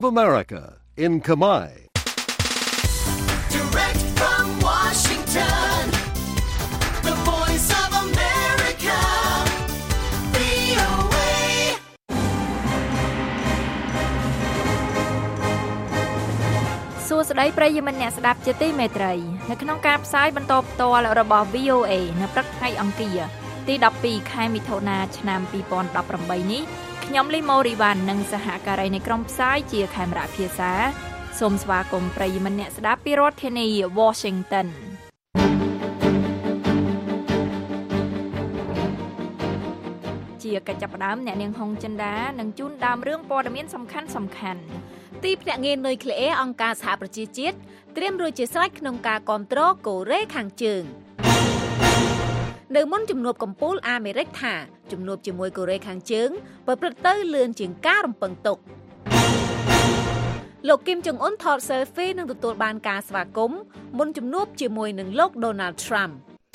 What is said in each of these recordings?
America in Khmer. Direct from Washington, the voice of America, VOA. សួស្តីប្រិយមិត្តអ្នកស្ដាប់ជាទីមេត្រីនៅក្នុងការផ្សាយបន្តផ្ទាល់របស់ VOA នៅព្រឹកថ្ងៃអង្គារទី12ខែមិថុនាឆ្នាំ2018នេះខ្ញុំលីម៉ូរីវ៉ាន់និងសហការីនៃក្រុមផ្សាយជាខេមរៈភាសាសូមស្វាគមន៍ប្រិយមិត្តអ្នកស្ដាប់ពីរដ្ឋធានី Washington ជាកិច្ចចាប់ផ្ដើមអ្នកនាងហុងចិន្តានឹងជូនដើមរឿងព័ត៌មានសំខាន់ទីភ្នាក់ងារនុយក្លេអ៊ែរអង្គការសហប្រជាជាតិត្រៀមរួចជាស្រេចក្នុងការគាំទ្រកូរ៉េខាងជើងនៅមុនជំនួបកំពូលអាមេរិកថាជំនួបជាមួយកូរ៉េខាងជើងប្រព្រឹត្តទៅលឿនជាងការរំពឹងទុកលោកគីមចុងអ៊ុនថត selfie និងទទួលបានការស្វាគមន៍មុនជំនួបជាមួយនឹងលោក Donald Trump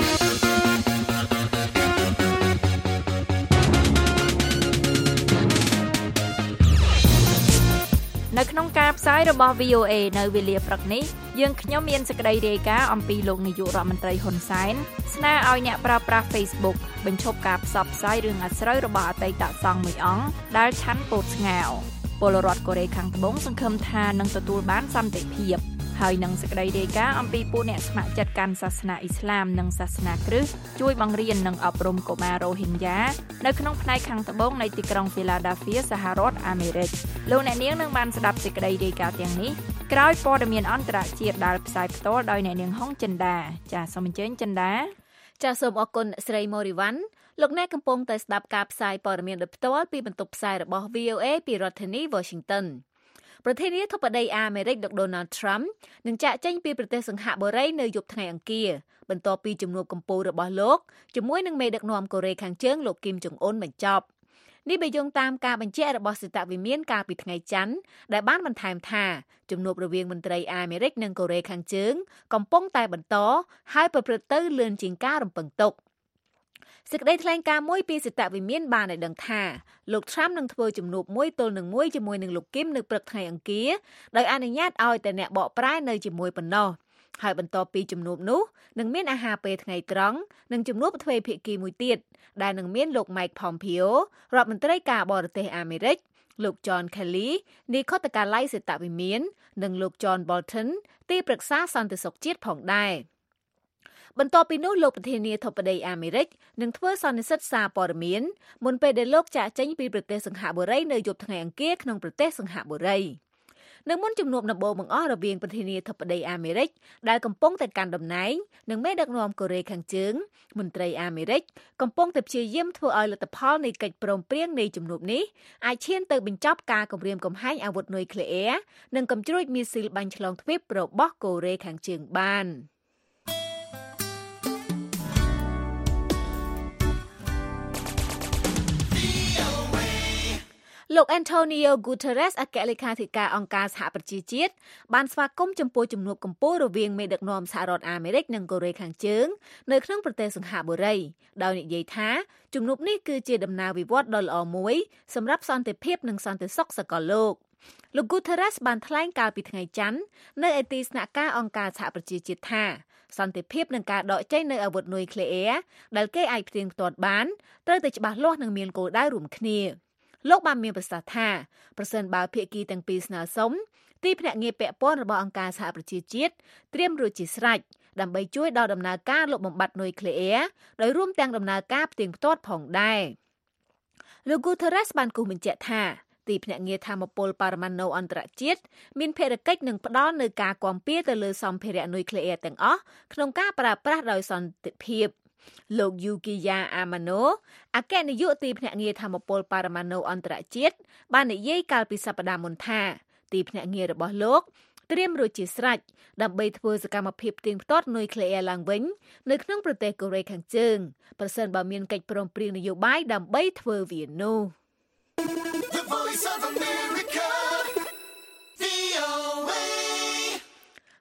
នៅក្នុងការផ្សាយរបស់ VOA នៅវេលាព្រឹកនេះយើងខ្ញុំមានសេចក្តីរាយការណ៍អំពីលោកនាយករដ្ឋមន្ត្រីហ៊ុនសែនស្នើឲ្យអ្នកប្រើប្រាស់ Facebook បញ្ឈប់ការផ្សព្វផ្សាយរឿងអាស្រូវរបស់អតីតសង្ឃមួយអង្គដែលឆាន់ពោតស្ងោរពលរដ្ឋកូរ៉េខាងត្បូងសង្ឃឹមថានឹងទទួលបានសន្តិភាពហើយនឹងសេចក្តីរាយការណ៍អំពីពួកអ្នកស្ម័គ្រចិត្តកាន់សាសនាអ៊ីស្លាមនិងសាសនាគ្រិស្តជួយបង្រៀននិងអប់រំកុមាររ៉ូហីញ៉ានៅក្នុងផ្នែកខាងត្បូងនៃទីក្រុង Philadelphia សហរដ្ឋអាមេរិកលោកអ្នកនាងនឹងបានស្ដាប់សេចក្តីរាយការណ៍ទាំងនេះក្រោយព័ត៌មានអន្តរជាតិដែលផ្សាយផ្ទាល់ដោយអ្នកនាងហុងចិន្តាចាសសូមអញ្ជើញចិន្តាចាសសូមអរគុណស្រីម៉ូរីវ៉ាន់លោកអ្នកកំពុងតែស្ដាប់ការផ្សាយព័ត៌មានដោយផ្ទាល់ពីបន្ទប់ផ្សាយរបស់ VOA ពីរដ្ឋធានី Washingtonប្រធានាធិបតីអាមេរិកលោក Donald Trump នឹងចាកចេញពីប្រទេសសិង្ហបុរីនៅយប់ថ្ងៃអង្គារបន្ទាប់ពីជំនួបកំពូលរបស់លោកជាមួយនឹងមេដឹកនាំកូរ៉េខាងជើងលោកគីមចុងអ៊ុនបញ្ចប់នេះបើយោងតាមការបញ្ជាក់របស់សេតវិមានកាលពីថ្ងៃច័ន្ទដែលបានបន្ថែមថាជំនួបរវាងមន្ត្រីអាមេរិកនិងកូរ៉េខាងជើងកំពុងតែបន្តហើយប្រព្រឹត្តទៅលឿនជាងការរំពឹងទុកសេចក្តីថ្លែងការណ៍មួយពីសេតវិមានបានឲ្យដឹងថាលោក Trump នឹងធ្វើជំនួបមួយទល់នឹងមួយជាមួយនឹងលោកគីមនៅព្រឹកថ្ងៃអង្គារដោយអនុញ្ញាតឲ្យតែអ្នកបកប្រែនៅជាមួយប៉ុណ្ណោះហើយបន្ទាប់ពីជំនួបនោះនឹងមានអាហារពេលថ្ងៃត្រង់និងជំនួបទ្វេភាគីមួយទៀតដែលនឹងមានលោក Mike Pompeo រដ្ឋមន្ត្រីការបរទេសអាមេរិកលោក John Kelly នាយកដ្ឋានសេតវិមាននិងលោក John Bolton ទីប្រឹក្សាសន្តិសុខជាតិផងដែរបន្ទាប់ពីនោះលោកប្រធានាធិបតីអាមេរិកនឹងធ្វើសន្និសីទសារព័ត៌មានមុនពេលដែលលោកចាកចេញពីប្រទេសសិង្ហបុរីនៅយប់ថ្ងៃអង្គារក្នុងប្រទេសសិង្ហបុរីនៅមុនជំនួបដំបូងបង្អស់រវាងប្រធានាធិបតីអាមេរិកដែលកំពុងតែកាន់តំណែងនិងមេដឹកនាំកូរ៉េខាងជើងមន្ត្រីអាមេរិកកំពុងតែព្យាយាមធ្វើឲ្យលទ្ធផលនៃកិច្ចព្រមព្រៀងនៃជំនួបនេះអាចឈានទៅបញ្ចប់ការគម្រាមកំហែងអាវុធនុយក្លេអ៊ែរនិងកំជ្រួចមីស៊ីលបាញ់ឆ្លងទ្វីបរបស់កូរ៉េខាងជើងបានលោក Antonio Guterres អគ្គលេខាធិការអង្គការសហប្រជាជាតិបានស្វាគមន៍ចំពោះជំនួបកំពូលរវាងមេដឹកនាំសហរដ្ឋអាមេរិកនិងកូរ៉េខាងជើងនៅក្នុងប្រទេសសិង្ហបុរីដោយនិយាយថាជំនួបនេះគឺជាដំណើរវិវត្តន៍ដ៏ល្អមួយសម្រាប់សន្តិភាពនិងសន្តិសុខសកលលោក Guterres បានថ្លែងកាលពីថ្ងៃច័ន្ទនៅឯទីស្នាក់ការអង្គការសហប្រជាជាតិថាសន្តិភាពនិងការដកចេញនូវអាវុធនុយក្លេអ៊ែរដែលគេអាចផ្ទៀងផ្ទាត់បានត្រូវតែច្បាស់លាស់និងមានគោលដៅរួមគ្នាលោកបានមានប្រសាសន៍ថាប្រសិនបើភាគីទាំងពីរស្នើសុំទីភ្នាក់ងារពាក់ព័ន្ធរបស់អង្គការសហប្រជាជាតិត្រៀមរួចជាស្រេចដើម្បីជួយដល់ដំណើរការលុបបំបាត់នុយក្លេអ៊ែរដោយរួមទាំងដំណើរការផ្ទៀងផ្ទាត់ផងដែរលោក Guterres បានគូសបញ្ជាក់ថាទីភ្នាក់ងារថាមពលបរមាណូអន្តរជាតិមានភារកិច្ចនឹងផ្ដល់នូវការគាំពារទៅលើសម្ភារៈនុយក្លេអ៊ែរទាំងអស់ក្នុងការប្រើប្រាស់ដោយសន្តិភាពលោក Yukiya Amano អគ្គនាយកទីភ្នាក់ងារថាមពលបរមាណូអន្តរជាតិបាននិយាយកាលពីសប្តាហ៍មុនថាទីភ្នាក់ងាររបស់លោកត្រៀមរួចជាស្រេចដើម្បីធ្វើសកម្មភាពផ្ទៀងផ្ទាត់នុយក្លេអ៊ែរឡើងវិញនៅក្នុងប្រទេសកូរ៉េខាងជើងប្រសិនបើមានកិច្ចព្រមព្រៀងនយោបាយដើម្បីធ្វើវានោះ The Voice of America, VOA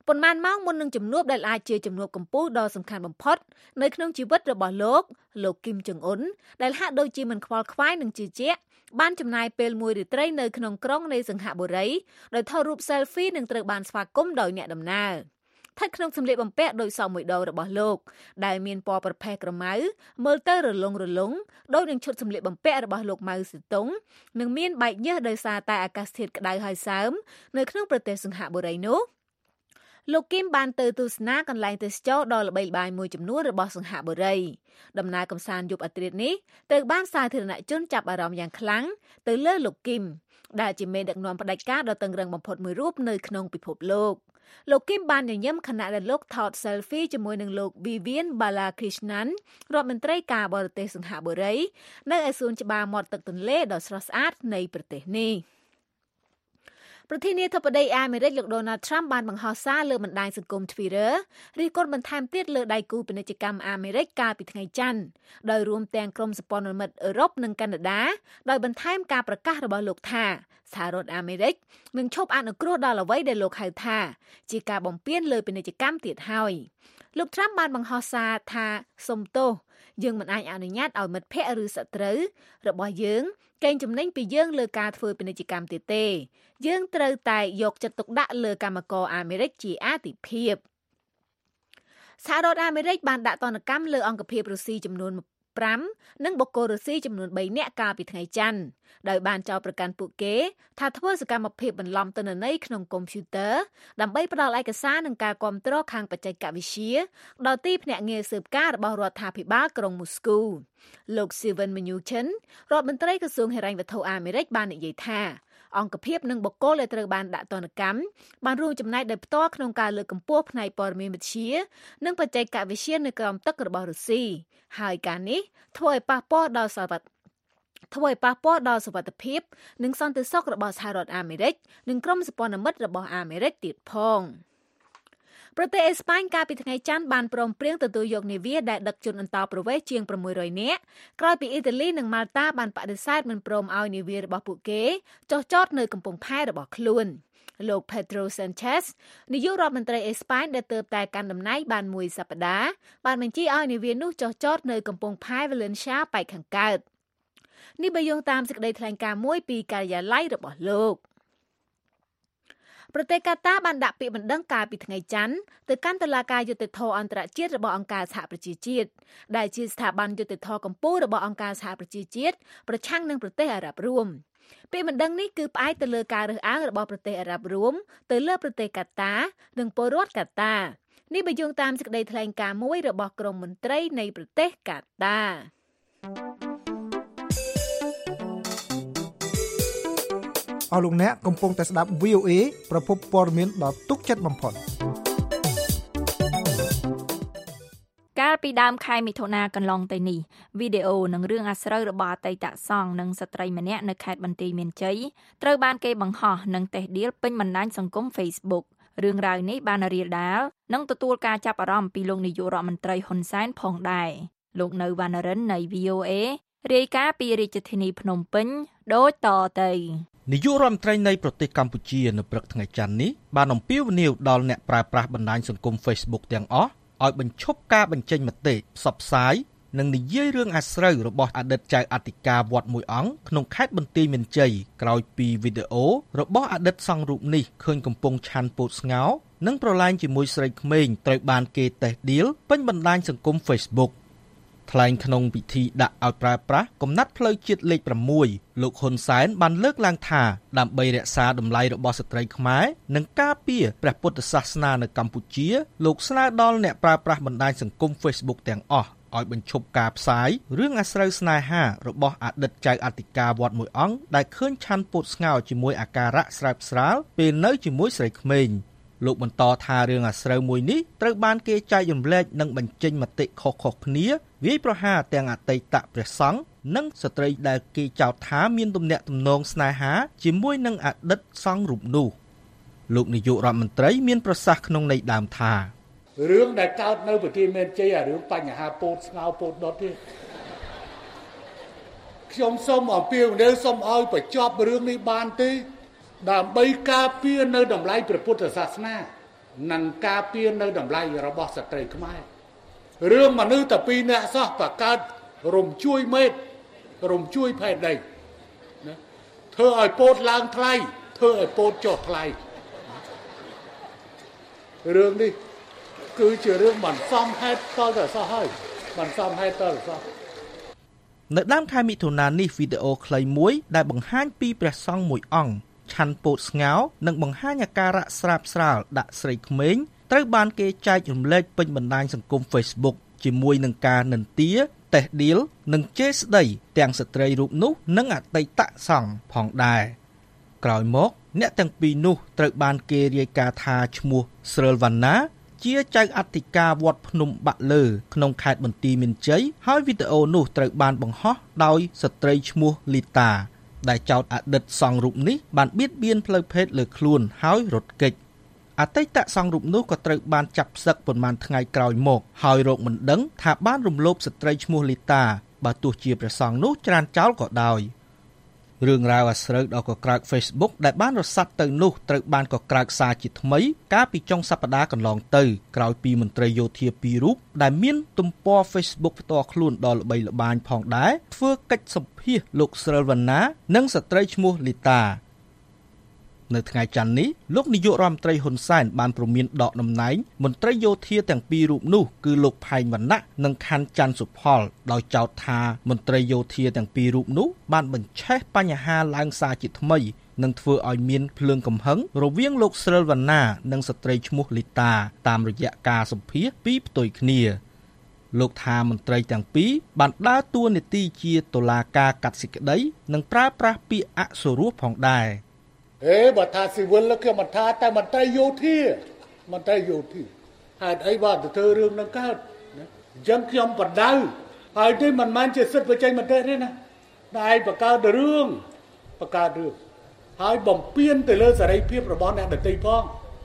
ប៉ុន្មានម៉ោងមុននឹងជំនួបដែលអាចជាជំនួបកម្ពុជាដ៏សំខាន់បំផុតនៅក្នុងជីវិតរបស់លោកគីមចុងអ៊ុនដែលហាក់ដូចជាមិនខ្វល់ខ្វាយនឹងជឿជាក់បានចំណាយពេលមួយរាត្រីនៅក្នុងក្រុងនៃសង្ហបុរីដោយថតរូប selfie និងត្រូវបានស្វាគមន៍ដោយអ្នកដំណើរស្ថិតក្នុងសម្លៀកបំពាក់ដោយសមមួយដងរបស់លោកដែលមានពណ៌ប្រផេះក្រមៅមើលទៅរលុងដោយនឹងឈុតសម្លៀកបំពាក់របស់លោកម៉ៅសេតុងនិងមានបែកញើសដោយសារតែអាកាសធាតុក្តៅហើយសើមនៅក្នុងប្រទេសសង្ហបុរីនោះលោកគីមបានទៅទស្សនាកន្លែងទេសចរដ៏ល្បីល្បាញមួយចំនួនរបស់សង្ហបុរីដំណើរកម្សាន្តយប់អាធ្រាត្រនេះត្រូវបានសាធារណជនចាប់អារម្មណ៍យ៉ាងខ្លាំងទៅលើលោកគីមដែលជាមេដឹកនាំផ្ដាច់ការដ៏តឹងរ៉ឹងបំផុតមួយរូបនៅក្នុងពិភពលោកគីមបានញញឹមខណៈដែលលោកថត selfie ជាមួយនឹងលោក Vivian Balakrishnan រដ្ឋមន្ត្រីការបរទេសសង្ហបុរីនៅឯសួនច្បារមាត់ទឹកទន្លេដ៏ស្រស់ស្អាតនៃប្រទេសនេះប្រធានាធិបតីអាមេរិកលោក Donald Trump បានបង្ហោះសារលើបណ្ដាញសង្គម Twitter រិះគន់បន្ថែមទៀតលើដៃគូពាណិជ្ជកម្មអាមេរិកកាលពីថ្ងៃច័ន្ទដោយរួមទាំងក្រុមសម្ព័ន្ធមិត្តអឺរ៉ុបនិងកាណាដាដោយបន្ថែមការប្រកាសរបស់លោកថាសហរដ្ឋអាមេរិកនឹងឈប់អនុគ្រោះដល់អ្វីដែលលោកហៅថាជាការបំពានលើពាណិជ្ជកម្មទៀតហើយលោក Trump បានបង្ហោះសារថាសុំទោសយើងមិនអាចអនុញ្ញាតឲ្យមិត្តភ័ក្តិឬសត្រូវរបស់យើងកេងចំណេញពីយើងលើការធ្វើពាណិជ្ជកម្មទៀតទេយើងត្រូវតែយកចិត្តទុកដាក់លើកម្មករអាមេរិកជាអាទិភាពសហរដ្ឋអាមេរិកបានដាក់ទណ្ឌកម្មលើអង្គភាពរុស្ស៊ីចំនួន5និងបុគ្គលរុស្ស៊ីចំនួន3នាក់កាលពីថ្ងៃច័ន្ទដោយបានចោទប្រកាន់ពួកគេថាធ្វើសកម្មភាពបន្លំទិន្នន័យក្នុងកុំព្យូទ័រដើម្បីផ្ដល់ឯកសារនិងការគាំទ្រខាងបច្ចេកវិទ្យាដល់ទីភ្នាក់ងារស៊ើបការរបស់រដ្ឋាភិបាលក្រុងមូស្គូលោក Steven Mnuchin រដ្ឋមន្ត្រីក្រសួងហិរញ្ញវត្ថុអាមេរិកបាននិយាយថាអង្គភាពនិងបុគ្គលដែលត្រូវបានដាក់ទណ្ឌកម្មបានរួមចំណែកដោយផ្ទាល់ក្នុងការលើកកម្ពស់ផ្នែកព័ត៌មានវិទ្យានិងបច្ចេកវិទ្យានៅក្រោមទឹករបស់រុស្ស៊ីហើយការនេះធ្វើឲ្យប៉ះពាល់ដល់សុវត្ថិភាពនិងសន្តិសុខរបស់សហរដ្ឋអាមេរិកនិងក្រុមសម្ព័ន្ធមិត្តរបស់អាមេរិកទៀតផងប្រទេសអេស្ប៉ាញកាលពីថ្ងៃច័ន្ទបានព្រមព្រៀងទទួលយកនាវាដែលដឹកជនអន្តោប្រវេសន៍ជាង600នាក់ក្រោយពីអ៊ីតាលីនិងម៉ាល់តាបានបដិសេធមិនព្រមឲ្យនាវារបស់ពួកគេចុះចតនៅកំពង់ផែរបស់ខ្លួនលោក Pedro Sanchez នាយករដ្ឋមន្ត្រីអេស្ប៉ាញដែលទើបតែកាន់តំណែងបានមួយសប្តាហ៍បានបញ្ជាឲ្យនាវានោះចុះចតនៅកំពង់ផែ Valencia ប៉ែកខាងកើតនេះបើយោងតាមសេចក្តីថ្លែងការណ៍មួយពីការិយាល័យរបស់លោកប្រទេសកាតាបានដាក់ពាក្យបណ្ដឹងកាលពីថ្ងៃច័ន្ទទៅកាន់តុលាការយុត្តិធម៌អន្តរជាតិរបស់អង្គការសហប្រជាជាតិដែលជាស្ថាប័នយុត្តិធម៌កម្ពុជារបស់អង្គការសហប្រជាជាតិប្រឆាំងនឹងប្រទេសអារ៉ាប់រួមពាក្យបណ្ដឹងនេះគឺផ្អែកទៅលើការរើសអើងរបស់ប្រទេសអារ៉ាប់រួមទៅលើប្រទេសកាតានិងពលរដ្ឋកាតានេះបើយោងតាមសេចក្តីថ្លែងការណ៍មួយរបស់ក្រមមន្ត្រីនៃប្រទេសកាតាអស់លោកអ្នកកំពុងតែស្ដាប់ VOA ប្រភពព័ត៌មានដ៏ទុកចិត្តបំផុតកាលពីដើមខែមិថុនាកន្លងទៅនេះវីដេអូនិងរឿងអាស្រូវរបស់អតីតសង្ឃនិងស្ត្រីម្នាក់នៅខេត្តបន្ទាយមានជ័យត្រូវបានគេបង្ហោះនិងតេស្តដៀលពេញបណ្ដាញសង្គម Facebook រឿងរ៉ាវនេះបានរាលដាលនិងទទួលការចាប់អារម្មណ៍ពីលោកនាយករដ្ឋមន្ត្រីហ៊ុនសែនផងដែរលោកនៅវណ្ណរិននៃ VOA រាយការណ៍ពីរាជធានីភ្នំពេញដូចតទៅនាយករដ្ឋមន្ត្រីនៃប្រទេសកម្ពុជានៅព្រឹកថ្ងៃច័ន្ទនេះបានអំពាវនាវដល់អ្នកប្រើប្រាស់បណ្ដាញសង្គម Facebook ទាំងអស់ឲ្យបញ្ឈប់ការបញ្ចេញមតិផ្សព្វផ្សាយនិងនិយាយរឿងអាស្រូវរបស់អតីតចៅអធិការវត្តមួយអង្គក្នុងខេត្តបន្ទាយមានជ័យក្រោយពីវីដេអូរបស់អតីតសង្ឃរូបនេះឃើញកំពុងឆាន់ពោតស្ងោរនិងប្រឡែងជាមួយស្រីក្មេងត្រូវបានគេតេស្តដៀលពេញបណ្ដាញសង្គម Facebookថ្លែងក្នុងពិធីដាក់ឲ្យប្រើប្រាស់កំណាត់ផ្លូវជាតិលេខ6លោកហ៊ុនសែនបានលើកឡើងថាដើម្បីរក្សាតម្លៃរបស់ស្ត្រីខ្មែរនិងការពារព្រះពុទ្ធសាសនានៅកម្ពុជាលោកស្នើដល់អ្នកប្រើប្រាស់បណ្ដាញសង្គម Facebook ទាំងអស់ឲ្យបញ្ឈប់ការផ្សាយរឿងអាស្រូវស្នេហារបស់អតីតចៅអធិការវត្តមួយអង្គដែលឃើញឆាន់ពោតស្ងោរជាមួយអាការៈស្រើបស្រាលពេលនៅជាមួយស្រីក្មេងលោកបន្តថារឿងអាស្រូវមួយនេះត្រូវបានគេចែករំលែកនិងបញ្ចេញមតិខុសៗគ្នាវាយប្រហារទាំងអតីតព្រះសង្ឃនិងស្ត្រីដែលគេចោទថាមានទំនាក់ទំនងស្នេហាជាមួយនឹងអតីតសង្ឃរូបនោះលោកនាយករដ្ឋមន្ត្រីមានប្រសាសន៍ក្នុងន័យដើមថារឿងដែលកើតនៅប្រទេសមានជ័យអារឿងបញ្ហាពោតស្ងោរពោតដុតទេខ្ញុំសូមអំពាវនាវសូមឲ្យបញ្ចប់រឿងនេះបានទេដើម្បីការពារនៅតម្លៃព្រះពុទ្ធសាសនានឹងការពារនៅតម្លៃរបស់ស្ត្រីខ្មែររឿងមនុស្សតែពីរនាក់សោះបង្កើតរំជួយមេតរំជួយផែនដីណាធ្វើឲ្យពោតឡើងថ្លៃធ្វើឲ្យពោតចុះថ្លៃរឿងនេះគឺជារឿងមិនសមហេតុតទៅសោះហើយមិនសមហេតុតទៅសោះនៅដើមខែមិថុនានេះវីដេអូខ្លីមួយដែលបង្ហាញពីព្រះសង្ឃមួយអង្គឆាន់ពោតស្ងោរនិងបង្ហាញអាការៈស្រាបស្រាលដាក់ស្រីក្មេងត្រូវបានគេចែករំលែកពេញបណ្ដាញសង្គម Facebook ជាមួយនឹងការនិន្ទាតេះដៀលនិងជេរស្ដីទាំងស្ត្រីរូបនោះនិងអតីតសង្ឃផងដែរក្រោយមកអ្នកទាំងពីរនោះត្រូវបានគេរាយការណ៍ថាឈ្មោះស្រិលវណ្ណាជាចៅអធិការវត្តភ្នំបាក់លើក្នុងខេត្តបន្ទាយមានជ័យហើយវីដេអូនោះត្រូវបានបង្ហោះដោយស្ត្រីឈ្មោះលីតាដែលចោទអតីតសង្ឃរូបនេះបានបៀតបៀនផ្លូវភេទលើខ្លួនហើយរត់គេចអតីតសង្ឃរូបនោះក៏ត្រូវបានចាប់ផ្សឹកប៉ុន្មានថ្ងៃក្រោយមកហើយរកមិនដឹងថាបានរំលោភស្ត្រីឈ្មោះលីតាបើទោះជាព្រះសង្ឃនោះច្រានចោលក៏ដោយរឿងរ៉ាវអាស្រូវដល់កក្រើក Facebook ដែលបានរសាត់ទៅនោះត្រូវបានកក្រើកសារជាថ្មីកាលពីចុងសប្តាហ៍កន្លងទៅក្រោយពីមន្ត្រីយោធាពីររូបដែលមានទំព័រ Facebook ផ្ទាល់ខ្លួនដ៏ល្បីល្បាញផងដែរធ្វើកិច្ចសម្ភាសន៍លោកស្រិលវណ្ណានិងស្ត្រីឈ្មោះលីតានៅថ្ងៃច័ន្ទនេះលោកនាយករដ្ឋមន្ត្រីហ៊ុនសែនបានព្រមានដកតំណែងមន្ត្រីយោធាទាំងពីររូបនោះគឺលោកផែងវណ្ណៈនិងខណ្ឌច័ន្ទសុផលដោយចោទថាមន្ត្រីយោធាទាំងពីររូបនោះបានបញ្ឆេះបញ្ហាឡើងសារជាថ្មីនិងធ្វើឲ្យមានភ្លើងកំហឹងរវាងលោកស្រិលវណ្ណានិងស្ត្រីឈ្មោះលីតាតាមរយៈការសម្ភាសន៍ពីផ្ទុយគ្នាលោកថាមន្ត្រីទាំងពីរបានដើរតួនាទីជាតុលាការកាត់សេចក្តីនិងប្រើប្រាស់ពាក្យអសុរោះផងដែរបើថាស៊ីវិលគឺមិនថាតែមន្ត្រីយោធាហេតុអីបាទទៅធ្វើរឿងនឹងកើតអញ្ចឹងខ្ញុំបណ្ដៅហើយនេះមិនមែនជាសិទ្ធិបច្ចេកមតិទេណាតែឯងបង្កើតរឿងហើយបំពេញទៅលើសេរីភាពរបស់អ្នកដទៃផង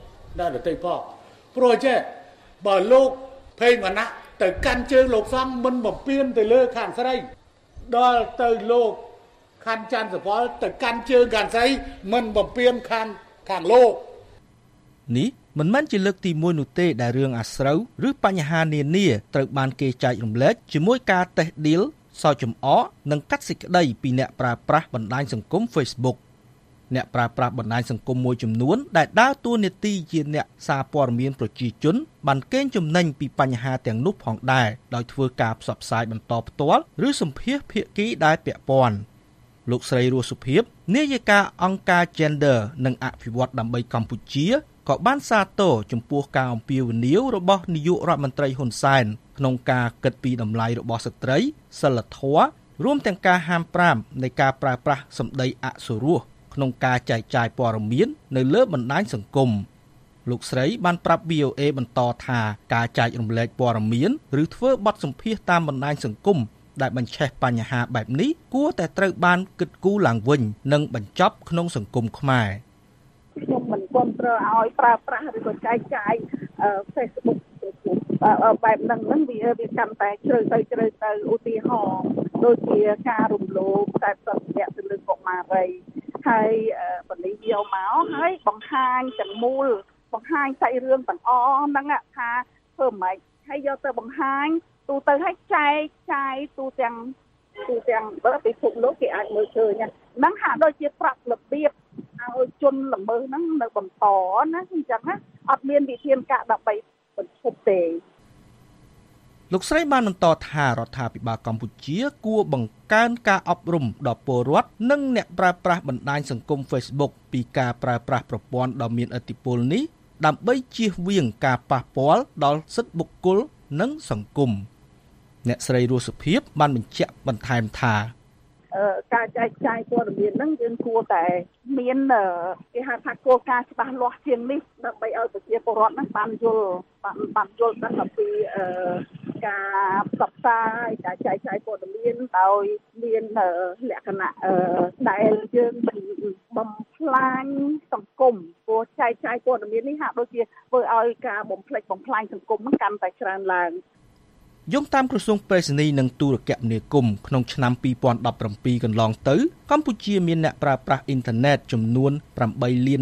ព្រោះចេះបើលោកភេងវណ្ណៈទៅកាន់ជើងលោកសង្ឃមិនបំពេញទៅលើខាងស្រីដល់ទៅលោកខណ្ឌច័ន្ទសុផលទៅកាន់ជើងខាងស្រីមិនបំពេញខាងលោកនេះមិនមែនជាលើកទី1នោះទេដែលរឿងអាស្រូវឬបញ្ហានានាត្រូវបានគេចែករំលែកជាមួយការតេះឌីលសោកចំអកនិងកាត់សេចក្តីពីអ្នកប្រើប្រាស់បណ្ដាញសង្គម Facebook អ្នកប្រើប្រាស់បណ្ដាញសង្គមមួយចំនួនដែលដើរតួនាទីជាអ្នកសារព័ត៌មានប្រជាជនបានកេងចំណេញពីបញ្ហាទាំងនោះផងដែរដោយធ្វើការផ្សព្វផ្សាយបន្តផ្ទាល់ឬសម្ភាសន៍ភាគីដែលពាក់ព័ន្ធលោកស្រីរស់សុភាពនាយិកាអង្គការ Gender និងអភិវឌ្ឍដើម្បីកម្ពុជាក៏បានសាទរចំពោះការអំពាវនាវរបស់នាយករដ្ឋមន្ត្រីហ៊ុនសែនក្នុងការគិតពីតម្លៃរបស់ស្ត្រីសិលធម៌រួមទាំងការហាម5នៃការប្រើប្រាស់សម្ដីអសុរោះក្នុងការចែកចាយព័ត៌មាននៅលើបណ្ដាញសង្គមលោកស្រីបានប្រាប់ VOA បន្តថាការចែករំលែកព័ត៌មានឬធ្វើបទសម្ភាសន៍តាមបណ្ដាញសង្គមដែលបញ្ឆេះបញ្ហាបែបនេះគួរតែត្រូវបានគិតគូរឡើងវិញនិងបញ្ចប់ក្នុងសង្គមខ្មែរខ្ញុំមិនគាំទ្រឲ្យប្រើប្រាស់ឬក៏ចែកចាយ Facebook បែបហ្នឹងវាកាន់តែជ្រៅទៅឧទាហរណ៍ដូចជាការរំលោភតែប្រតិបត្តិទៅលើកុមារីហើយបណ្ឌិតយកមកហើយបង្ហាញទាំងមូលបង្ហាញសាច់រឿងទាំងអស់ហ្នឹងថាធ្វើម៉េចហើយយកទៅបង្ហាញទូទៅឲ្យចែកចាយទូទាំងបើពិភពលោកគេអាចមើលឃើញហ្នឹងហាក់ដូចជាប្រាប់របៀបឲ្យជនល្មើសហ្នឹងនៅបន្តណាអញ្ចឹងណាអត់មានវិធានការដើម្បីបញ្ឈប់ទេលោកស្រីបានបន្តថារដ្ឋាភិបាលកម្ពុជាគួរបង្កើនការអប់រំដល់ពលរដ្ឋនិងអ្នកប្រើប្រាស់បណ្ដាញសង្គម Facebook ពីការប្រើប្រាស់ប្រព័ន្ធដ៏មានឥទ្ធិពលនេះដើម្បីជៀសវាងការប៉ះពាល់ដល់សិទ្ធិបុគ្គលនិងសង្គមអ្នកស្រីរស់សុភាពបានបញ្ជាក់បន្ថែមថាការចែកចាយព័ត៌មានហ្នឹងយើងគួរតែមានគេហៅថាគោលការណ៍ច្បាស់លាស់ជាងនេះដើម្បីឲ្យប្រជាពលរដ្ឋហ្នឹងបានយល់ដឹងអំពីការផ្សព្វផ្សាយការចែកចាយព័ត៌មានដោយមានលក្ខណៈដែលយើងបំផ្លាញសង្គមព្រោះចែកចាយព័ត៌មាននេះហាក់ដូចជាធ្វើឲ្យការបំផ្លិចបំផ្លាញសង្គមហ្នឹងកាន់តែច្រើនឡើងយោងតាមក្រសួងប្រៃសណីនិងទូរគមនាគមន៍ក្នុងឆ្នាំ2017កន្លងទៅកម្ពុជាមានអ្នកប្រើប្រាស់អ៊ីនធឺណិតចំនួន8លាននាក់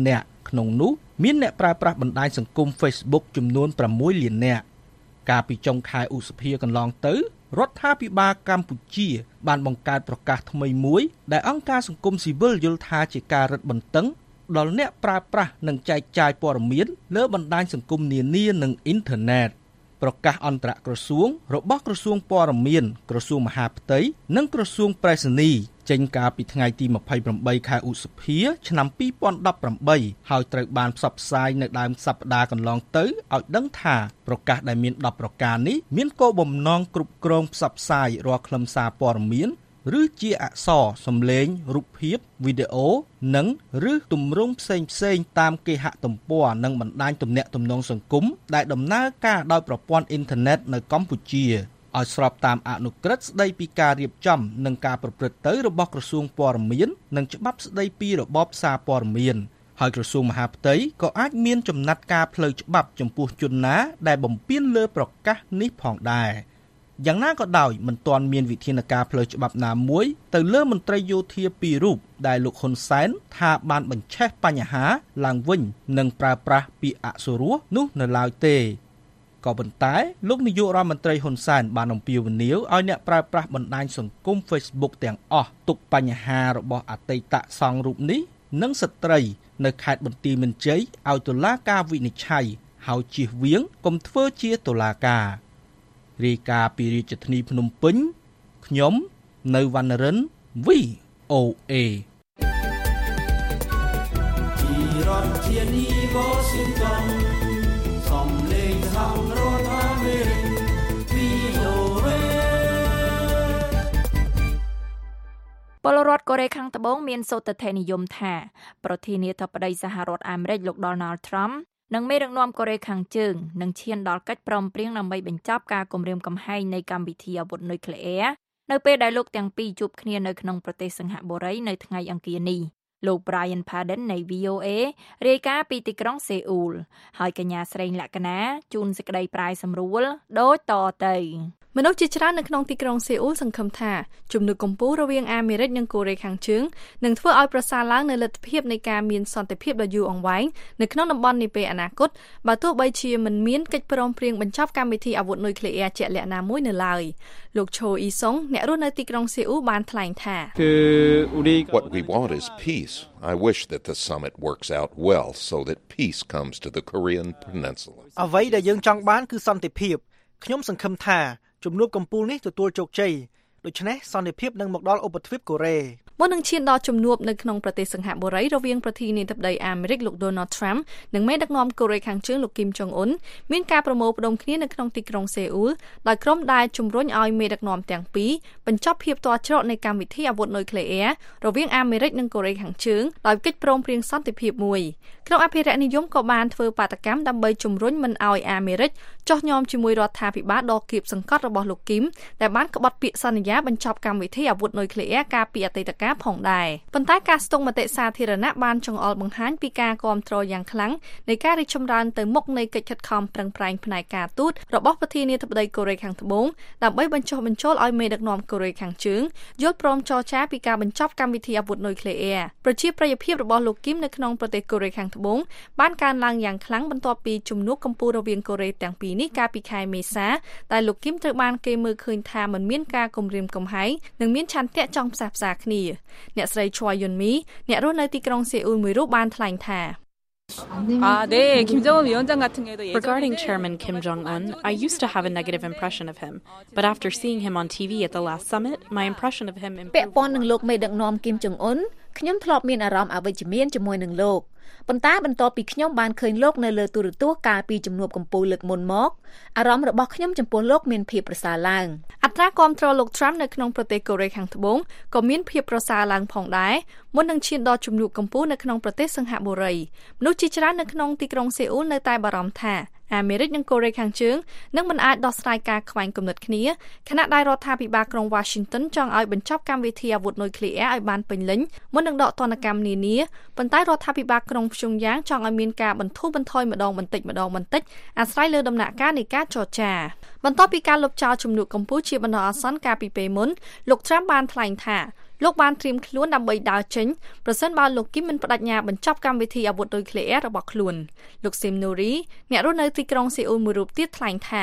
ក្នុងនោះមានអ្នកប្រើប្រាស់បណ្ដាញសង្គម Facebook ចំនួន6លាននាក់កាលពីចុងខែឧសភាកន្លងទៅរដ្ឋាភិបាលកម្ពុជាបានបង្កើតប្រកាសថ្មីមួយដែលអង្គការសង្គមស៊ីវិលយល់ថាជាការរឹតបន្តឹងដល់អ្នកប្រើប្រាស់និងចែកចាយព័ត៌មានលើបណ្ដាញសង្គមនានានិងអ៊ីនធឺណិតប្រកាសអន្តរក្រសួងរបស់ក្រសួងព័ត៌មានក្រសួងមហាផ្ទៃនិងក្រសួងប្រៃសណីយ៍ចេញកាលពីថ្ងៃទី28ខែឧសភាឆ្នាំ2018ហើយត្រូវបានផ្សព្វផ្សាយនៅដើមសប្តាហ៍កន្លងទៅឲ្យដឹងថាប្រកាសដែលមាន10ប្រការនេះមានគោលបំណងគ្រប់គ្រងផ្សព្វផ្សាយរាល់ខ្លឹមសារព័ត៌មានឬជាអក្សរសំឡេងរូបភាពវីដេអូនិងឬទម្រង់ផ្សេងតាមគេហទំព័រនិងបណ្ដាញទំនាក់ទំនងសង្គមដែលដំណើរការដោយប្រព័ន្ធអ៊ីនធឺណិតនៅកម្ពុជាឲ្យស្របតាមអនុក្រឹត្យស្ដីពីការរៀបចំនិងការប្រព្រឹត្តទៅរបស់ក្រសួងព័ត៌មាននិងច្បាប់ស្ដីពីរបបសារព័ត៌មានហើយក្រសួងមហាផ្ទៃក៏អាចមានចំណាត់ការផ្លូវច្បាប់ចំពោះជនណាដែលបំពានលើប្រកាសនេះផងដែរយ៉ាងណាក៏ដោយមិនទាន់មានវិធានការផ្លូវច្បាប់ណាមួយទៅលើមន្ត្រីយោធាពីររូបដែលលោកហ៊ុនសែនថាបានបញ្ឆេះបញ្ហាឡើងវិញនិងប្រើប្រាស់ពាក្យអសុរោះនោះនៅឡើយទេក៏ប៉ុន្តែលោកនាយករដ្ឋមន្ត្រីហ៊ុនសែនបានអំពាវនាវឲ្យអ្នកប្រើប្រាស់បណ្ដាញសង្គម Facebook ទាំងអស់ទុកបញ្ហារបស់អតីតសង្ឃរូបនេះនិងស្ត្រីនៅខេត្តបន្ទាយមានជ័យឲ្យតុលាការវិនិច្ឆ័យហើយជៀសវាងកុំធ្វើជាតុលាការរាយការណ៍ពីរាជធានីភ្នំពេញខ្ញុំនៅវណ្ណរិន VOA ពីរដ្ឋធានី Washington សំឡេងសហរដ្ឋអាមេរិក VOA ពលរដ្ឋកូរ៉េខាងត្បូងមានសោទិដ្ឋិនិយមថាប្រធានាធិបតីសហរដ្ឋអាមេរិកលោក Donald Trumpនិងមេដឹកនាំកូរ៉េខាងជើងនឹងឈានដល់កិច្ចព្រមព្រៀងដើម្បីបញ្ចប់ការគំរាមកំហែងនៃកម្មវិធីអាវុធនុយក្លេអ៊ែរនៅពេលដែលលោកទាំងពីរជួបគ្នានៅក្នុងប្រទេសសិង្ហបុរីនៅថ្ងៃអង្គារនេះលោក Brian Padden នៃ VOA រាយការណ៍ពីទីក្រុងសេអ៊ូលហើយកញ្ញាស្រីលក្ខណាជូនសេចក្តីប្រាយសម្រួលដូចតទៅមនុស្សជាច្រើននៅក្នុងទីក្រុងសេអ៊ូលសង្ឃឹមថាជំនួបកម្ពុជារវាងអាមេរិកនិងកូរ៉េខាងជើងនឹងធ្វើឲ្យប្រសើរឡើងនូវលទ្ធភាពនៃការមានសន្តិភាពដ៏យូរអង្វែងនៅក្នុងតំបន់នាពេលអនាគតបើទោះបីជាមិនមានកិច្ចព្រមព្រៀងបញ្ចប់កម្មវិធីអាវុធនុយក្លេអ៊ែរជាក់លាក់ណាមួយនៅឡើយលោកឈូអ៊ីសុងអ្នករស់នៅទីក្រុងសេអ៊ូលបានថ្លែងថា What we want is peace. I wish that the summit works out well so that peace comes to the Korean peninsula. អ្វីដែលយើងចង់បានគឺសន្តិភាពខ្ញុំសង្ឃឹមថាជំនួបកំពូលនេះទទួលជោគជ័យដូច្នេះសន្តិភាពនឹងមកដល់ឧបទ្វីបកូរ៉េមុននឹងឈានដល់ជំនួបនៅក្នុងប្រទេសសិង្ហបុរីរវាងប្រធានាធិបតីអាមេរិកលោក Donald Trump និងមេដឹកនាំកូរ៉េខាងជើងលោក Kim Jong Un មានការប្រមូលផ្ដុំគ្នានៅក្នុងទីក្រុងសេអ៊ូលដោយក្រុមដែលជំរុញឲ្យមេដឹកនាំទាំងពីរបញ្ចប់ភាពទាល់ច្រកនៃកម្មវិធីអាវុធនុយក្លេអ៊ែររវាងអាមេរិកនិងកូរ៉េខាងជើងដោយកិច្ចព្រមព្រៀងសន្តិភាពមួយក្រុមអភិរក្សនិយមក៏បានធ្វើបាតកម្មដើម្បីជំរុញមិនឲ្យអាមេរិកចោះញោមជាមួយរដ្ឋាភិបាលដ៏គៀបសង្កត់របស់លោក Kim ដែលបានក្បត់ពាក្យសន្យាបញ្ចប់កម្មវិធីអាវុធនុយក្លេអ៊ែរកាលពីអតីតកាលផងដែរប៉ុន្តែការស្ទង់មតិសាធារណៈបានចង្អុលបង្ហាញពីការគាំទ្រយ៉ាងខ្លាំងនៃការរីកចម្រើនទៅមុខនៃកិច្ចខិតខំប្រឹងប្រែងផ្នែកការទូតរបស់ប្រធានាធិបតីកូរ៉េខាងត្បូងដើម្បីបញ្ចុះបញ្ចូលឲ្យមេដឹកនាំកូរ៉េខាងជើងយល់ព្រមចរចាពីការបញ្ចប់កម្មវិធីអាវុធនុយក្លេអ៊ែរប្រជាប្រិយភាពរបស់លោកគីមនៅក្នុងប្រទេសកូរ៉េខាងត្បូងបានកើនឡើងយ៉ាងខ្លាំងបន្ទាប់ពីជំនួបកម្ពុជារវាងកូរ៉េទាំងពីរនេះកាលពីខែមេសាតែលោកគីមត្រូវបានគេមើលឃើញថាមិនមានការគំរាមកំហែងនិងមានឆន្ទៈចង់ផ្សះផ្សាគ្នាអ្នកស្រីឈួយយុនមីអ្នករស់នៅទីក្រុងសេអ៊ូលមួយរូបបានថ្លែងថា Regarding Chairman Kim Jong-un, I used to have a negative impression of him, but after seeing him on TV at the last summit, my impression of him improved. ពាក់ព័ន្ធនឹងលោកមេដឹកនាំគីមចុងអ៊ុនខ្ញុំធ្លាប់មានអារម្មណ៍អវិជ្ជមានជាមួយនឹងលោកប៉ុន្តែបន្ទាប់ពីខ្ញុំបានឃើញលោកនៅលើទូរទស្សន៍កាលពីជំនួបកម្ពុជាលើកមុនមកអារម្មណ៍របស់ខ្ញុំចំពោះលោកមានភាពប្រសើរឡើងអត្រាគាំទ្រលោក Trump នៅក្នុងប្រទេសកូរ៉េខាងត្បូងក៏មានភាពប្រសើរឡើងផងដែរមុននឹងឈានដល់ជំនួបកម្ពុជានៅក្នុងប្រទេសសិង្ហបុរីមនុស្សជាច្រើននៅក្នុងទីក្រុងសេអ៊ូលនៅតែបារម្ភថាអាមេរិកនិងកូរ៉េខាងជើងនឹងមិនអាចដោះស្រាយការខ្វែងគំនិតគ្នាខណៈដែលរដ្ឋាភិបាលក្រុង Washington ចង់ឲ្យបញ្ចប់កម្មវិធីអាវុធនុយក្លេអ៊ែរឲ្យបានពេញលេញមុននឹងដកទណ្ឌកម្មនានាប៉ុន្តែរដ្ឋាភិបាលក្រុងព្យុងយ៉ាងចង់ឲ្យមានការបន្ធូរបន្ថយម្ដងបន្តិចអាស្រ័យលើដំណាក់កាលនៃការចរចាបន្ទាប់ពីការលុបចោលជំនួបកម្ពុជាបណ្ដោះអាសន្នកាលពីពេលមុនលោក Trump បានថ្លែងថាលោកបានត្រៀមខ្លួនដើម្បីដើរចេញប្រសិនបើលោកគីមមិនបដិញ្ញាបញ្ចប់កម្មវិធីអាវុធនុយក្លេអ៊ែររបស់ខ្លួនលោកស៊ីមនូរីអ្នករស់នៅទីក្រុងសេអ៊ូលមួយរូបទៀតថ្លែងថា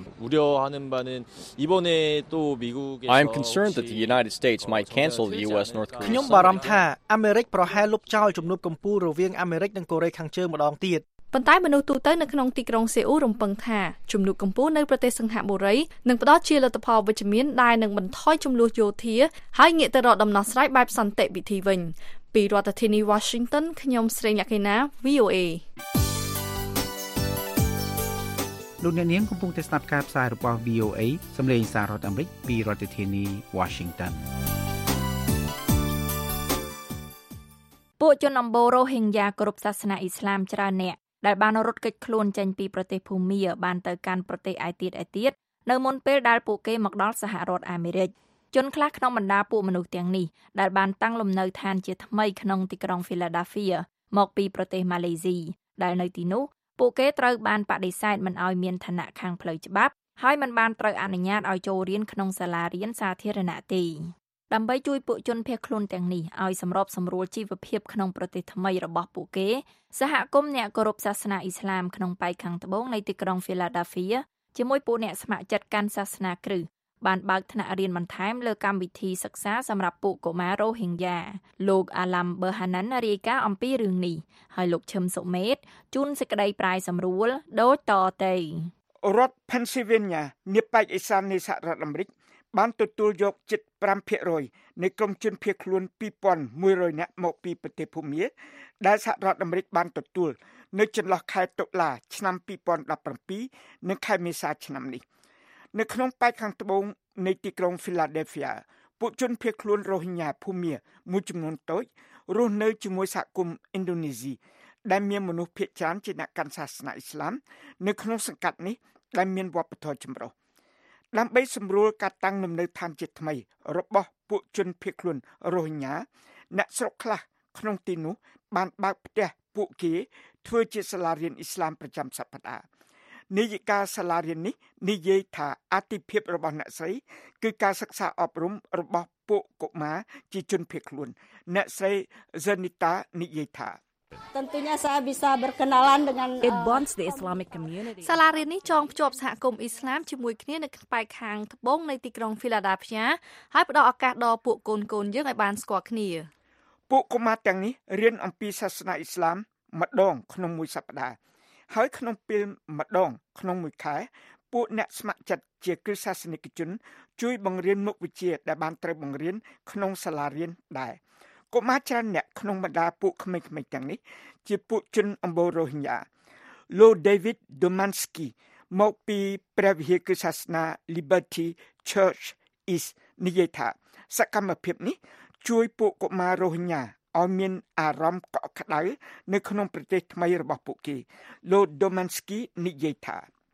I am concerned that the United States might cancel the US North Korea. ខ្ញុំបារម្ភថាអាមេរិកប្រហែលលុបចោលជំនួបកំពូលរវាងអាមេរិកនិងកូរ៉េខាងជើងម្ដងទៀតប៉ុន្តែមនុស្សទូទៅនៅក្នុងទីក្រុងសេអ៊ូលរំពឹងថាជំនួបកំពូលនៅប្រទេសសិង្ហបុរីនឹងផ្ដល់ជាលទ្ធផលវិជ្ជមានដែលនឹងបន្ថយចំនួនយោធាហើយងាកទៅរកដំណោះស្រាយបែបសន្តិវិធីវិញពីរដ្ឋធានី Washington ខ្ញុំស្រីលក្ខិណា VOA លោកអ្នកនាងកំពុងតែស្ដាប់ការផ្សាយរបស់ VOA សម្លេងសាររដ្ឋអាមេរិកពីរដ្ឋធានី Washington ពួកជនអំបូររ៉ូហិងយ៉ាគ្រប់សាសនាអ៊ីស្លាមច្រើនអ្នកដែលបានរត់គេចខ្លួនចេញពីប្រទេសភូមាបានទៅកាន់ប្រទេសឯទៀតនៅមុនពេលដែលពួកគេមកដល់សហរដ្ឋអាមេរិកជនខ្លះក្នុងបណ្ដាពួកមនុស្សទាំងនេះដែលបានតាំងលំនៅឋានជាថ្មីក្នុងទីក្រុង Philadelphia មកពីប្រទេសម៉ាឡេស៊ីដែលនៅទីនោះពួកគេត្រូវបានបដិសេធមិនឲ្យមានឋានៈខាងផ្លូវច្បាប់ហើយមិនបានត្រូវអនុញ្ញាតឲ្យចូលរៀនក្នុងសាលារៀនសាធារណៈទេដើម្បីជួយពួកជនភៀសខ្លួនទាំងនេះឲ្យសម្របសម្រួលជីវភាពក្នុងប្រទេសថ្មីរបស់ពួកគេសហគមន៍អ្នកគោរពសាសនាអ៊ីស្លាមក្នុងប៉ែកខាងត្បូងនៃទីក្រុង Philadelphia ជាមួយពួកអ្នកស្ម័គ្រចិត្តកាន់សាសនាគ្រឹស្តបានបើកថ្នាក់រៀនបន្ថែមលើកម្មវិធីសិក្សាសម្រាប់ពួកកុមាររ៉ូហិងយ៉ាលោកអាឡាំប៊ឺហាណាន់រាយការណ៍អំពីរឿងនេះហើយលោកឈឹមសុមេតជូនសេចក្តីប្រាយសម្រួលដូចតទៅរដ្ឋ Pennsylvania នាប៉ែកឦសាននៃសហរដ្ឋអាមេរិកបានទទួលយកជិត 5% នៃក្រុមជនភៀសខ្លួន 2,100 នាក់មកពីប្រទេសភូមាដែលសហរដ្ឋអាមេរិកបានទទួលនៅចន្លោះខែតុលាឆ្នាំ2017និងខែមេសាឆ្នាំនេះនៅក្នុងប៉ែកខាងត្បូងនៃទីក្រុង Philadelphia ពួកជនភៀសខ្លួនរ៉ូហិញ៉ាភូមាមួយចំនួនតូចរស់នៅជាមួយសហគមន៍ឥណ្ឌូនេស៊ីដែលមានមនុស្សភាគច្រើនជាអ្នកកាន់សាសនាអ៊ីស្លាមនៅក្នុងសង្កាត់នេះដែលមានវប្បធម៌ចម្រុះដើម្បីសម្រួលការតាំងលំនៅឋានជាថ្មីរបស់ពួកជនភៀសខ្លួនរ៉ូហិញ៉ាអ្នកស្រុកខ្លះក្នុងទីនោះបានបើកផ្ទះពួកគេធ្វើជាសាលារៀនអ៊ីស្លាមប្រចាំសប្តាហ៍នាយិកាសាលារៀននេះនិយាយថាអាទិភាពរបស់អ្នកស្រីគឺការសិក្សាអប់រំរបស់ពួកកុមារជាជនភៀសខ្លួនអ្នកស្រី Zenita និយាយថា Tentunya saya bisa berkenalan dengan It bonds the Islamic community. សាលារៀននេះចងភ្ជាប់សហគមន៍អ៊ីស្លាមជាមួយគ្នានៅប៉ែកខាងត្បូងនៃទីក្រុង Philadelphia ហើយផ្ដល់ឱកាសដល់ពួកកូនៗយើងឲ្យបានស្គាល់គ្នាពួកកុមារទាំងនេះរៀនអំពីសាសនាអ៊ីស្លាមម្ដងក្នុងមួយសប្តាហ៍ហើយក្នុងពេលម្ដងក្នុងមួយខែពួកអ្នកស្ម័គ្រចិត្តជាគ្រិស្តសាសនិកជនជួយបង្រៀនមុខវិជ្ជាដែលបានត្រូវបង្រៀនក្នុងសាលារៀនដែរកុមារច្រើនអ្នកក្នុងបណ្ដាពួកក្មេងៗទាំងនេះជាពួកជនអំបូររ៉ូហិញ៉ាលោក David Domansky មកពីព្រះវិហារគ្រិស្តសាសនា Liberty Church East និយាយថាសកម្មភាពនេះជួយពួកកុមាររ៉ូហិញ៉ាឲ្យមានអារម្មណ៍កក់ក្ដៅនៅក្នុងប្រទេសថ្មីរបស់ពួកគេលោក Domansky និយាយថា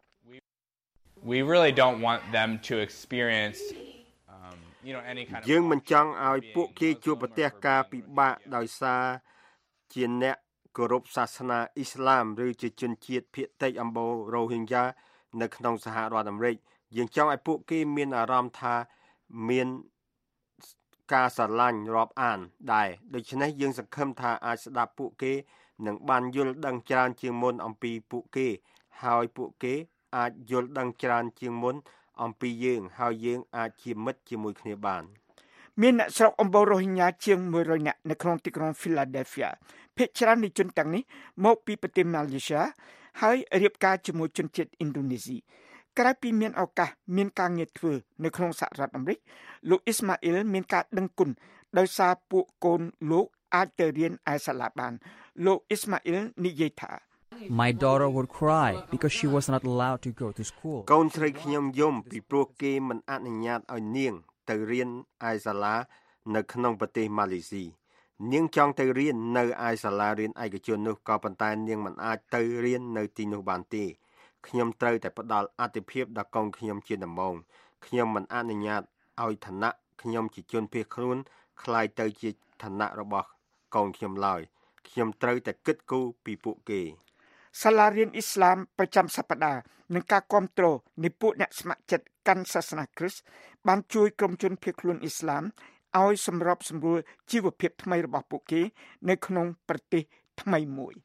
We really don't want them to experience យើងមិនចង់ឲ្យពួកគេជួបប្រទះការពិបាកដោយសារជាអ្នកគោរពសាសនាអ៊ីស្លាមឬជាជនជាតិភាគតិចអំបូររ៉ូហិញ៉ានៅក្នុងសហរដ្ឋអាមេរិកយើងចង់ឲ្យពួកគេមានអារម្មណ៍ថាមានការស្រឡាញ់រាប់អានដែរដូច្នេះយើងសង្ឃឹមថាអាចស្ដាប់ពួកគេនឹងបានយល់ដឹងច្រើនជាងមុនអំពីពួកគេហើយពួកគេអាចយល់ដឹងច្រើនជាងមុនអំពីយើងហើយយើងអាចជាមិត្តជាមួយគ្នាបានមានអ្នកស្រុកអំបូររ៉ូហិញ៉ាជាង100នាក់នៅក្នុងទីក្រុង Philadelphia ភាគច្រើននៃជនទាំងនេះមកពីប្រទេសម៉ាឡេស៊ីហើយរៀបការជាមួយជនជាតិឥណ្ឌូនេស៊ីក្រៅពីមានឱកាសមានការងារធ្វើនៅក្នុងសហរដ្ឋអាមេរិកលោកអ៊ីស្ម៉ាអ៊ីលមានការដឹងគុណដោយសារពួកកូនលោកអាចទៅរៀនឯសាលាបានលោកអ៊ីស្ម៉ាអ៊ីលនិយាយថា My daughter would cry because she was not allowed to go to school. កូនស្រីខ្ញុំយំពីព្រោះគេមិនអនុញ្ញាតឲ្យនាងទៅរៀនឯសាលានៅក្នុងប្រទេសម៉ាឡេស៊ីនាងចង់ទៅរៀននៅឯសាលារៀនឯកជននោះក៏ប៉ុន្តែនាងមិនអាចទៅរៀននៅទីនោះបានទេខ្ញុំត្រូវតែផ្ដល់អាទិភាពដល់កូនខ្ញុំជាដំបូងខ្ញុំមិនអនុញ្ញាតឲ្យឋានៈខ្ញុំជាជនភៀសខ្លួនคล้ายទៅជាឋានៈរបស់កូនខ្ញុំឡើយខ្ញុំត្រូវតែគិតគូរពីពួកគេសាលារៀនអ៊ីស្លាមប្រចាំសប្តាហ៍និងការគាំទ្រនៃពួកអ្នកស្ម័គ្រចិត្តកាន់សាសនាគ្រិស្តបានជួយក្រុមជនភៀសខ្លួនអ៊ីស្លាមឲ្យសម្របសម្រួលជីវភាពថ្មីរបស់ពួកគេនៅក្នុងប្រទេសថ្មីមួយ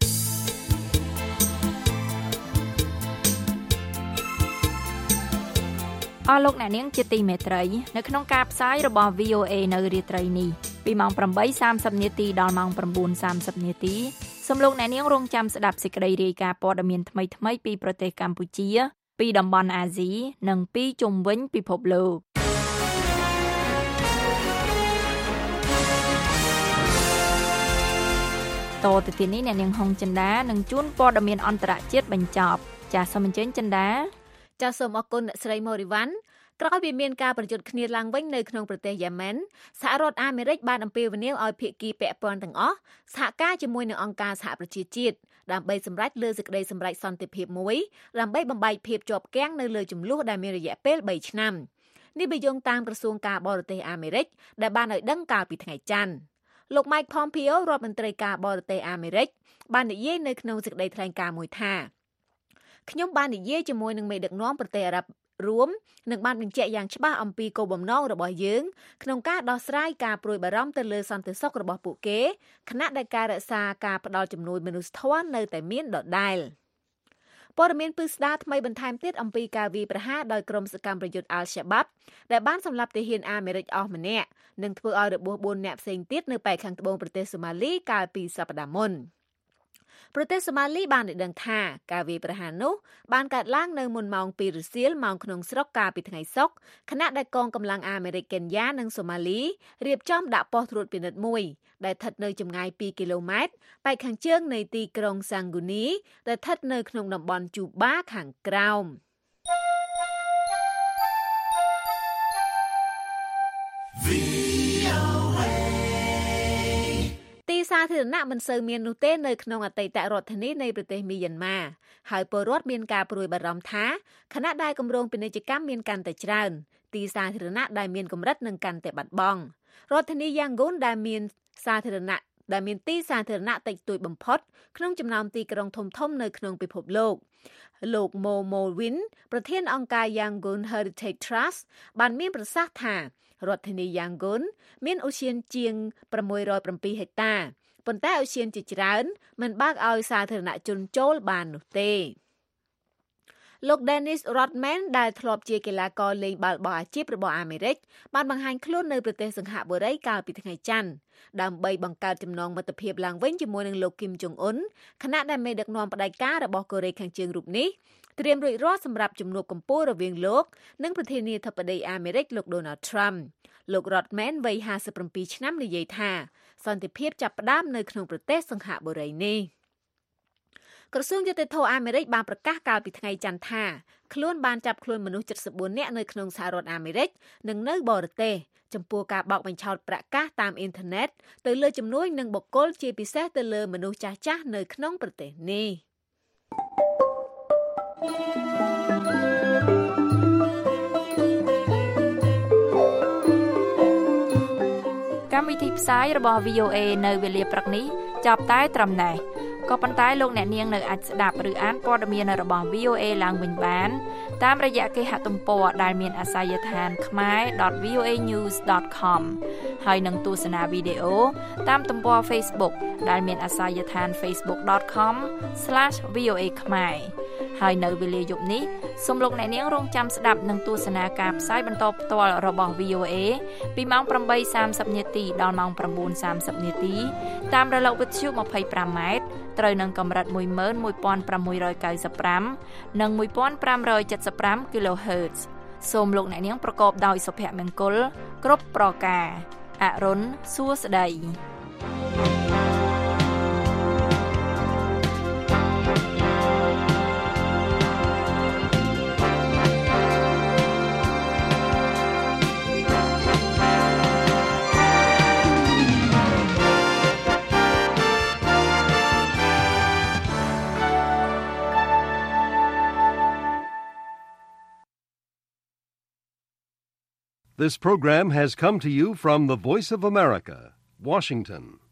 អស់លោកអ្នកនាងជាទីមេត្រីនៅក្នុងការផ្សាយរបស់ VOA នៅរាត្រីនេះពីម៉ោង 8:30 នាទីដល់ម៉ោង 9:30 នាទីសូមលោកអ្នកនាងរងចាំស្ដាប់សេចក្តីរាយការណ៍ព័ត៌មានថ្មីៗពីប្រទេសកម្ពុជាពីតំបន់អាស៊ីនិងពីជុំវិញពិភពលោកតទៅទីនេះអ្នកនាងហុងចិន្តានឹងជួនព័ត៌មានអន្តរជាតិបញ្ចប់ចាសសូមអញ្ជើញចិន្តាចាសសូមអរគុណអ្នកស្រីម៉ូរីវ៉ាន់ក្រោយពីមានការប្រយុទ្ធគ្នាឡើងវិញនៅក្នុងប្រទេសយ៉ាម៉ែនសហរដ្ឋអាមេរិកបានអំពាវនាវឲ្យភាគីពាក់ព័ន្ធទាំងអស់សហការជាមួយនឹងអង្គការសហប្រជាជាតិដើម្បីសម្រេចលើសេចក្តីសម្រេចសន្តិភាពមួយដើម្បីបំបែកភាពជាប់គាំងនៅលើចំនួនដែលមានរយៈពេល3ឆ្នាំនេះបញ្យល់តាមក្រសួងការបរទេសអាមេរិកដែលបានឲ្យដឹងកាលពីថ្ងៃច័ន្ទលោក Mike Pompeo រដ្ឋមន្ត្រីការបរទេសអាមេរិកបាននិយាយនៅក្នុងសេចក្តីថ្លែងការណ៍មួយថាខ្ញុំបាននិយាយជាមួយនឹងមេដឹកនាំប្រទេសអារ៉ាប់រួមនិងបានបញ្ជាក់យ៉ាងច្បាស់អំពីគោលបំណងរបស់យើងក្នុងការដោះស្រាយការព្រួយបារម្ភទៅលើសន្តិសុខរបស់ពួកគេខណៈដែលការរក្សាការផ្ដល់ជំនួយមនុស្សធម៌នៅតែមានដដែលព័ត៌មានពិស្ដារថ្មីបន្ថែមទៀតអំពីការវាយប្រហារដោយក្រុមសកម្មប្រយុទ្ធអាល់ Shabaab ដែលបានសម្លាប់ទាហានអាមេរិកអស់ម្នាក់និងធ្វើឲ្យរបួស4នាក់ផ្សេងទៀតនៅប៉ែកខាងត្បូងប្រទេសសូម៉ាលីកាលពីសប្តាហ៍មុនប្រទេសសូម៉ាលីបានដឹងថាការវាយប្រហារនោះបានកើតឡើងនៅមុនម៉ោង 2 រសៀលម៉ោងក្នុងស្រុកកាលពីថ្ងៃសុក្រខណៈដែលកងកម្លាំងអាមេរិកកេនយ៉ានិងសូម៉ាលីរៀបចំដាក់ប៉ុស្តិ៍ត្រួតពិនិត្យមួយដែលស្ថិតនៅចម្ងាយ2គីឡូម៉ែត្រប៉ែកខាងជើងនៃទីក្រុងសាំងហ្គូនីដែលស្ថិតនៅក្នុងតំបន់ជូបាខាងក្រោមទីសាធារណៈមិនសូវមាននោះទេនៅក្នុងអតីតរដ្ឋធានីនៃប្រទេសមីយ៉ាន់ម៉ាហើយពលរដ្ឋមានការព្រួយបារម្ភថាខណៈដែលគម្រោងពាណិជ្ជកម្មមានកាន់តែច្រើនទីសាធារណៈដែលមានកម្រិតនឹងកាន់តែបាត់បង់រដ្ឋធានីយ៉ាងហ្គូនដែលមានទីសាធារណៈតិចតួចបំផុតក្នុងចំណោមទីក្រុងធំៗនៅក្នុងពិភពលោក Momo Win ប្រធានអង្គការ Yangon Heritage Trust បានមានប្រសាសន៍ថារដ្ឋធានីយ៉ាងហ្គូនមានឧទ្យានជាង607ហិកតាប៉ុន្តែឧទ្យានជាច្រើនមិនបើកឲ្យសាធារណជនចូលបាននោះទេលោក Dennis Rodman ដែលធ្លាប់ជាកីឡាករលេងបាល់បោះអាជីពរបស់អាមេរិកបានបង្ហាញខ្លួននៅប្រទេសសិង្ហបុរីកាលពីថ្ងៃច័ន្ទដើម្បីបង្កើតចំណងមិត្តភាពឡើងវិញជាមួយនឹងលោកគីមចុងអ៊ុនខណៈដែលមេដឹកនាំផ្ដាច់ការរបស់កូរ៉េខាងជើងរូបនេះត្រៀមរួចរាល់សម្រាប់ជំនួបកម្ពុជារវាងលោកនិងប្រធានាធិបតីអាមេរិកលោក Donald Trump លោក Rodman វ័យ57ឆ្នាំនិយាយថាសន្តិភាពចាប់ផ្ដើមនៅក្នុងប្រទេសសិង្ហបុរីនេះក្រសួងយុតិធធម៌អាមេរិកបានប្រកាសកាលពីថ្ងៃច័ន្ទថាខ្លួនបានចាប់ខ្លួនមនុស្ស74នាក់នៅក្នុងសហរដ្ឋអាមេរិកនិងនៅបរទេសចំពោះការបោកបញ្ឆោតប្រាក់កាសតាមអ៊ីនធឺណិតទៅលើជំនួយនឹងបុគ្គលជាពិសេសទៅលើមនុស្សចាស់ៗនៅក្នុងប្រទេសនេះកម្មវិធីផ្សាយរបស់ VOA នៅវេលាព្រឹកនេះចប់តែត្រឹមនេះក៏ប៉ុន្តែលោកអ្នកនាងនៅអាចស្ដាប់ឬអានព័ត៌មានរបស់ VOA ឡើងវិញបានតាមរយៈគេហទំព័រដែលមានអាសយដ្ឋាន khmer.voanews.com ហើយនឹងទស្សនាវីដេអូតាមទំព័រ Facebook ដែលមានអាសយដ្ឋាន facebook.com/voa khmer ហើយនៅវេលាយប់នេះសូមលោកអ្នកនាងរងចាំស្ដាប់និងទស្សនាការផ្សាយបន្តផ្ទាល់របស់ VOA ពីម៉ោង 8:30 នាទីដល់ម៉ោង 9:30 នាទីតាមរលកវិទ្យុ 25 ម៉ែត្រត្រូវនឹងកម្រិត 11695 និង 1575 kHz សូមលោកអ្នកនាងប្រកបដោយសុភមង្គលគ្រប់ប្រការអរុនសួស្តី This program has come to you from the Voice of America, Washington.